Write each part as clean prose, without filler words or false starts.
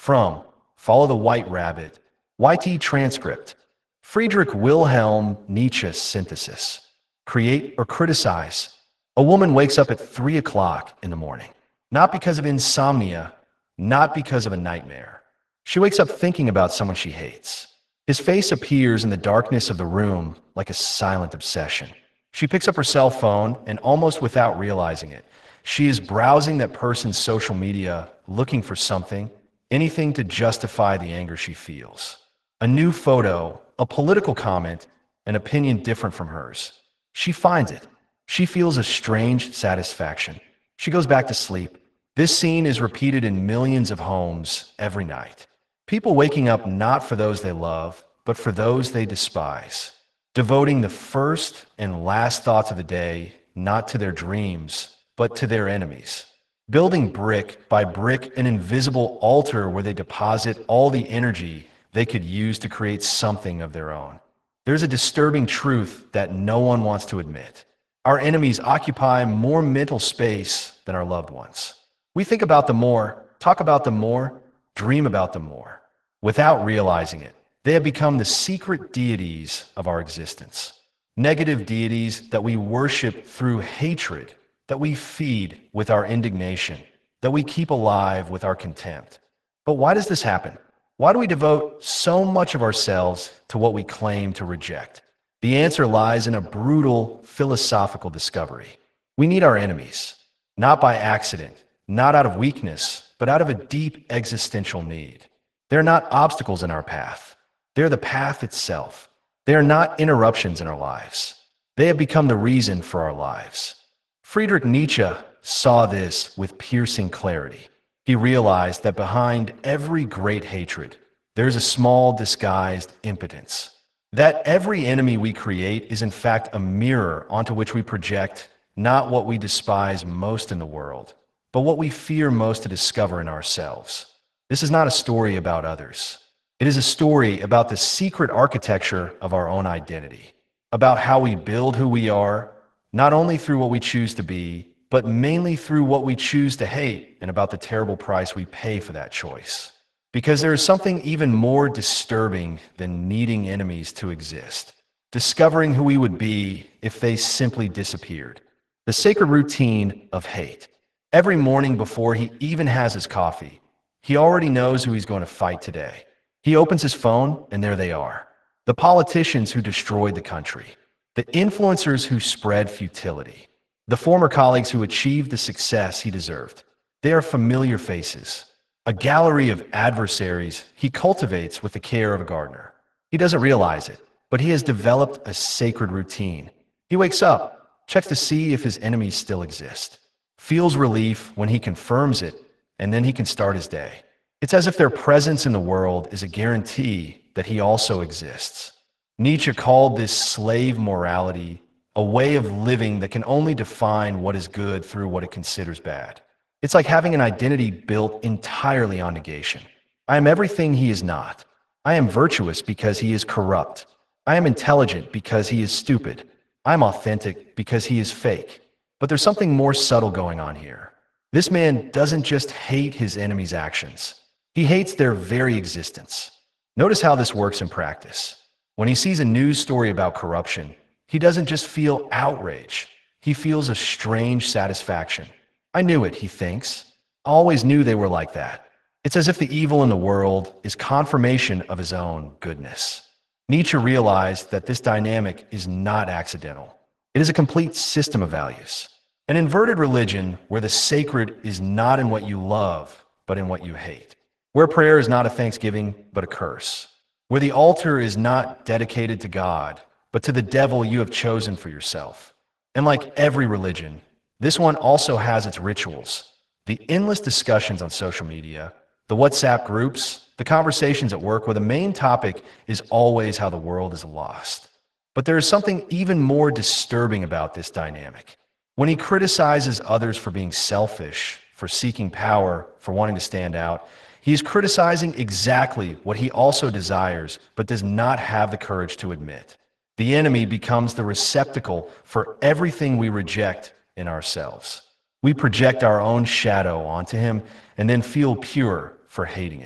From Follow the White Rabbit, YT Transcript, Friedrich Wilhelm Nietzsche Synthesis. Create or criticize. A woman wakes up at 3 o'clock in the morning, not because of insomnia, not because of a nightmare. She wakes up thinking about someone she hates. His face appears in the darkness of the room like a silent obsession. She picks up her cell phone and almost without realizing it, she is browsing that person's social media, looking for something, anything to justify the anger she feels. A new photo, a political comment, an opinion different from hers. She finds it. She feels a strange satisfaction. She goes back to sleep. This scene is repeated in millions of homes every night. People waking up not for those they love, but for those they despise. Devoting the first and last thoughts of the day not to their dreams, but to their enemies. Building brick by brick an invisible altar where they deposit all the energy they could use to create something of their own. There's a disturbing truth that no one wants to admit. Our enemies occupy more mental space than our loved ones. We think about them more, talk about them more, dream about them more. Without realizing it, they have become the secret deities of our existence. Negative deities that we worship through hatred, that we feed with our indignation, that we keep alive with our contempt. But why does this happen? Why do we devote so much of ourselves to what we claim to reject? The answer lies in a brutal philosophical discovery. We need our enemies, not by accident, not out of weakness, but out of a deep existential need. They're not obstacles in our path. They're the path itself. They are not interruptions in our lives. They have become the reason for our lives. Friedrich Nietzsche saw this with piercing clarity. He realized that behind every great hatred, there's a small disguised impotence. That every enemy we create is in fact a mirror onto which we project not what we despise most in the world, but what we fear most to discover in ourselves. This is not a story about others. It is a story about the secret architecture of our own identity, about how we build who we are, not only through what we choose to be, but mainly through what we choose to hate, and about the terrible price we pay for that choice. Because there is something even more disturbing than needing enemies to exist, discovering who we would be if they simply disappeared. The sacred routine of hate. Every morning before he even has his coffee, he already knows who he's going to fight today. He opens his phone, and there they are. The politicians who destroyed the country. The influencers who spread futility. The former colleagues who achieved the success he deserved. They are familiar faces. A gallery of adversaries he cultivates with the care of a gardener. He doesn't realize it, but he has developed a sacred routine. He wakes up, checks to see if his enemies still exist, feels relief when he confirms it, and then he can start his day. It's as if their presence in the world is a guarantee that he also exists. Nietzsche called this slave morality, a way of living that can only define what is good through what it considers bad. It's like having an identity built entirely on negation. I am everything he is not. I am virtuous because he is corrupt. I am intelligent because he is stupid. I'm authentic because he is fake. But there's something more subtle going on here. This man doesn't just hate his enemies' actions. He hates their very existence. Notice how this works in practice. When he sees a news story about corruption, he doesn't just feel outrage. He feels a strange satisfaction. I knew it, he thinks. I always knew they were like that. It's as if the evil in the world is confirmation of his own goodness. Nietzsche realized that this dynamic is not accidental. It is a complete system of values. An inverted religion where the sacred is not in what you love, but in what you hate. Where prayer is not a thanksgiving, but a curse. Where the altar is not dedicated to God, but to the devil you have chosen for yourself. And like every religion, this one also has its rituals. The endless discussions on social media, the WhatsApp groups, the conversations at work where the main topic is always how the world is lost. But there is something even more disturbing about this dynamic. When he criticizes others for being selfish, for seeking power, for wanting to stand out, he is criticizing exactly what he also desires, but does not have the courage to admit. The enemy becomes the receptacle for everything we reject in ourselves. We project our own shadow onto him and then feel pure for hating it.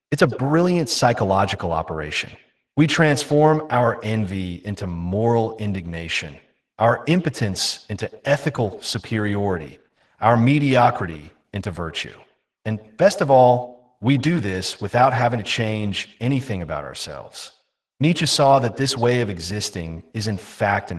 It's a brilliant psychological operation. We transform our envy into moral indignation, our impotence into ethical superiority, our mediocrity into virtue. And best of all, we do this without having to change anything about ourselves. Nietzsche saw that this way of existing is in fact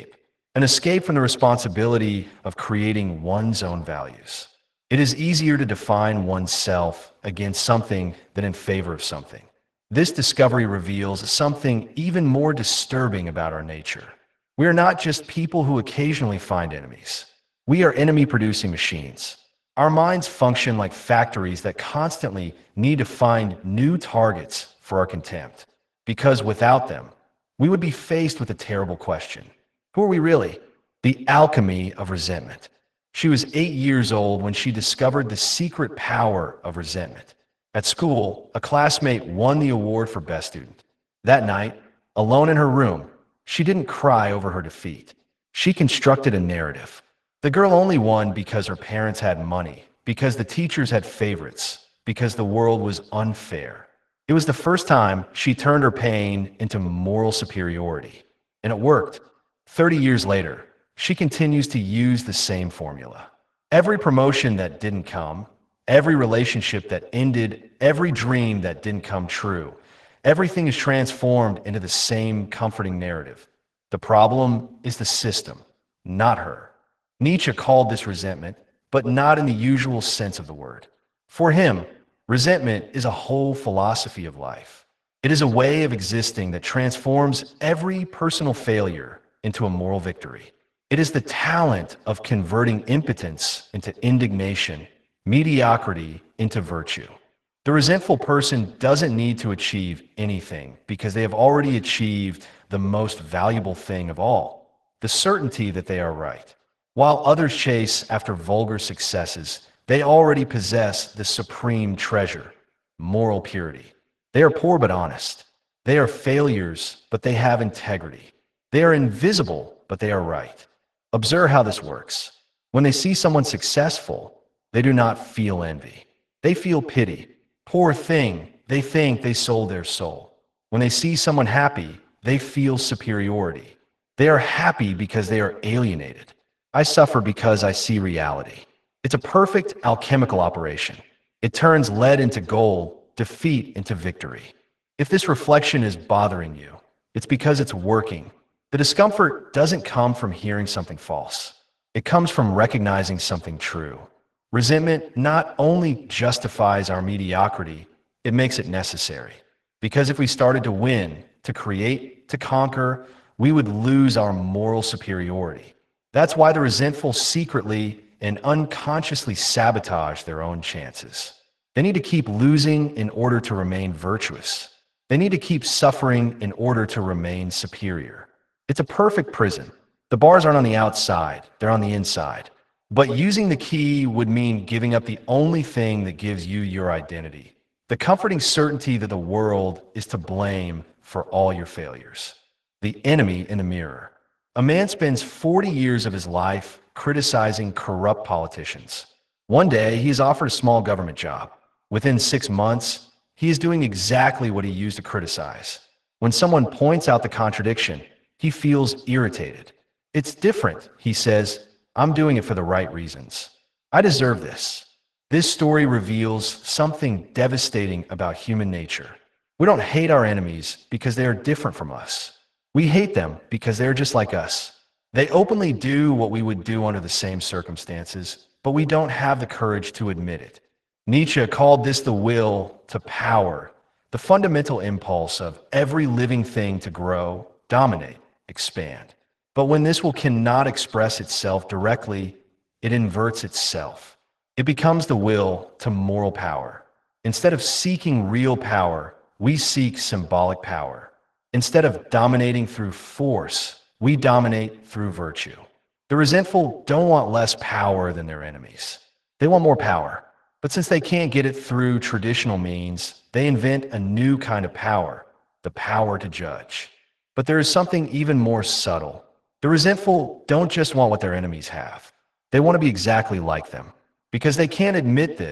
an escape from the responsibility of creating one's own values. It is easier to define oneself against something than in favor of something. This discovery reveals something even more disturbing about our nature. We are not just people who occasionally find enemies. We are enemy-producing machines. Our minds function like factories that constantly need to find new targets for our contempt. Because without them, we would be faced with a terrible question. Who are we really? The alchemy of resentment. She was 8 years old when she discovered the secret power of resentment. At school, a classmate won the award for best student. That night, alone in her room, she didn't cry over her defeat. She constructed a narrative. The girl only won because her parents had money, because the teachers had favorites, because the world was unfair. It was the first time she turned her pain into moral superiority. And it worked. 30 years later, she continues to use the same formula. Every promotion that didn't come, every relationship that ended, every dream that didn't come true, everything is transformed into the same comforting narrative. The problem is the system, not her. Nietzsche called this resentment, but not in the usual sense of the word. For him, resentment is a whole philosophy of life. It is a way of existing that transforms every personal failure into a moral victory. It is the talent of converting impotence into indignation, mediocrity into virtue. The resentful person doesn't need to achieve anything because they have already achieved the most valuable thing of all, the certainty that they are right. While others chase after vulgar successes, they already possess the supreme treasure, moral purity. They are poor but honest. They are failures, but they have integrity. They are invisible, but they are right. Observe how this works. When they see someone successful, they do not feel envy. They feel pity. Poor thing, they think they sold their soul. When they see someone happy, they feel superiority. They are happy because they are alienated. I suffer because I see reality. It's a perfect alchemical operation. It turns lead into gold, defeat into victory. If this reflection is bothering you, it's because it's working. The discomfort doesn't come from hearing something false. It comes from recognizing something true. Resentment not only justifies our mediocrity, it makes it necessary. Because if we started to win, to create, to conquer, we would lose our moral superiority. That's why the resentful secretly and unconsciously sabotage their own chances. They need to keep losing in order to remain virtuous. They need to keep suffering in order to remain superior. It's a perfect prison. The bars aren't on the outside, they're on the inside. But using the key would mean giving up the only thing that gives you your identity. The comforting certainty that the world is to blame for all your failures. The enemy in the mirror. A man spends 40 years of his life criticizing corrupt politicians. One day, he is offered a small government job. Within 6 months, he is doing exactly what he used to criticize. When someone points out the contradiction, he feels irritated. It's different, he says. I'm doing it for the right reasons. I deserve this. This story reveals something devastating about human nature. We don't hate our enemies because they are different from us. We hate them because they're just like us. They openly do what we would do under the same circumstances, but we don't have the courage to admit it. Nietzsche called this the will to power, the fundamental impulse of every living thing to grow, dominate, expand. But when this will cannot express itself directly, it inverts itself. It becomes the will to moral power. Instead of seeking real power, we seek symbolic power. Instead of dominating through force, we dominate through virtue. The resentful don't want less power than their enemies. They want more power. But since they can't get it through traditional means, they invent a new kind of power, the power to judge. But there is something even more subtle. The resentful don't just want what their enemies have. They want to be exactly like them. Because they can't admit this,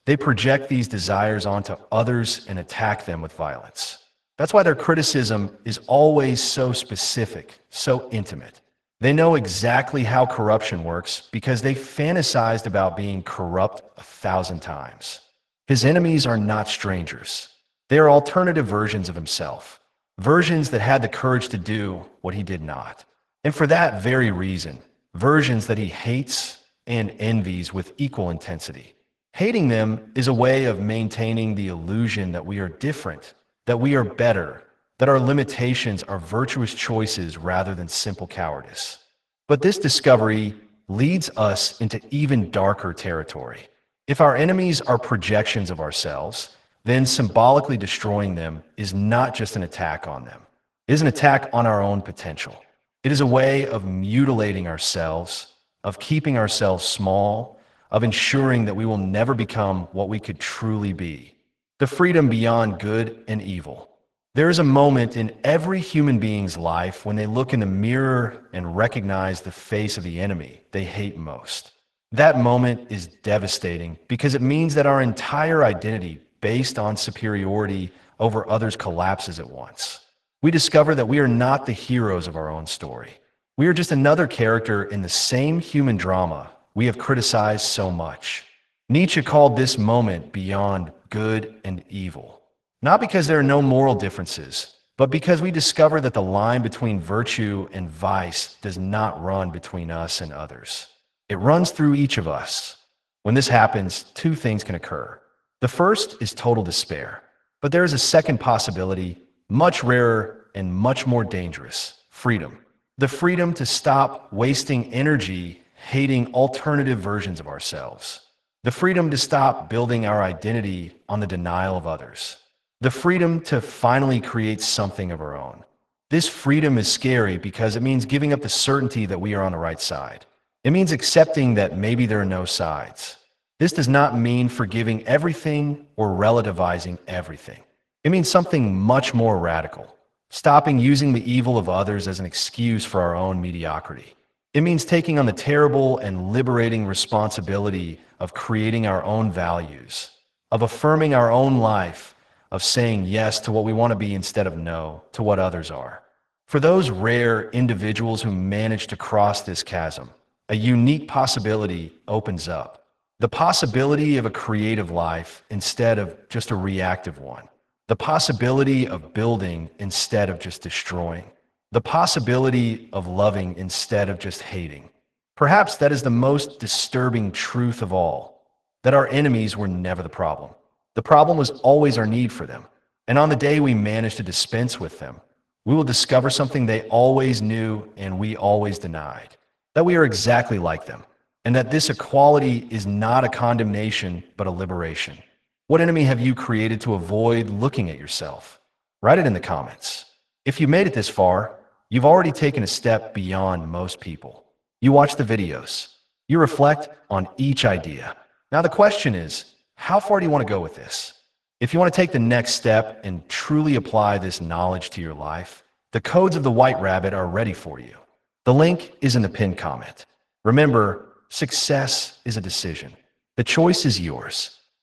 They project these desires onto others and attack them with violence. That's why their criticism is always so specific, so intimate. They know exactly how corruption works because they fantasized about being corrupt 1,000 times. His enemies are not strangers. They are alternative versions of himself, versions that had the courage to do what he did not. And for that very reason, versions that he hates and envies with equal intensity. Hating them is a way of maintaining the illusion that we are different, that we are better, that our limitations are virtuous choices rather than simple cowardice. But this discovery leads us into even darker territory. If our enemies are projections of ourselves, then symbolically destroying them is not just an attack on them. It is an attack on our own potential. It is a way of mutilating ourselves, of keeping ourselves small, of ensuring that we will never become what we could truly be. The freedom beyond good and evil. There is a moment in every human being's life when they look in the mirror and recognize the face of the enemy they hate most. That moment is devastating because it means that our entire identity based on superiority over others collapses at once. We discover that we are not the heroes of our own story. We are just another character in the same human drama we have criticized so much. Nietzsche called this moment beyond good and evil. Not because there are no moral differences, but because we discover that the line between virtue and vice does not run between us and others. It runs through each of us. When this happens, two things can occur. The first is total despair, but there is a second possibility, much rarer and much more dangerous: freedom. The freedom to stop wasting energy hating alternative versions of ourselves. The freedom to stop building our identity on the denial of others. The freedom to finally create something of our own. This freedom is scary because it means giving up the certainty that we are on the right side. It means accepting that maybe there are no sides. This does not mean forgiving everything or relativizing everything. It means something much more radical. Stopping using the evil of others as an excuse for our own mediocrity. It means taking on the terrible and liberating responsibility of creating our own values, of affirming our own life, of saying yes to what we want to be instead of no to what others are. For those rare individuals who manage to cross this chasm, a unique possibility opens up. The possibility of a creative life instead of just a reactive one. The possibility of building instead of just destroying. The possibility of loving instead of just hating. Perhaps that is the most disturbing truth of all, that our enemies were never the problem. The problem was always our need for them. And on the day we manage to dispense with them, we will discover something they always knew and we always denied, that we are exactly like them, and that this equality is not a condemnation but a liberation. What enemy have you created to avoid looking at yourself? Write it in the comments. If you made it this far, you've already taken a step beyond most people. You watch the videos. You reflect on each idea. Now the question is, how far do you want to go with this? If you want to take the next step and truly apply this knowledge to your life, the codes of the White Rabbit are ready for you. The link is in the pinned comment. Remember, success is a decision. The choice is yours.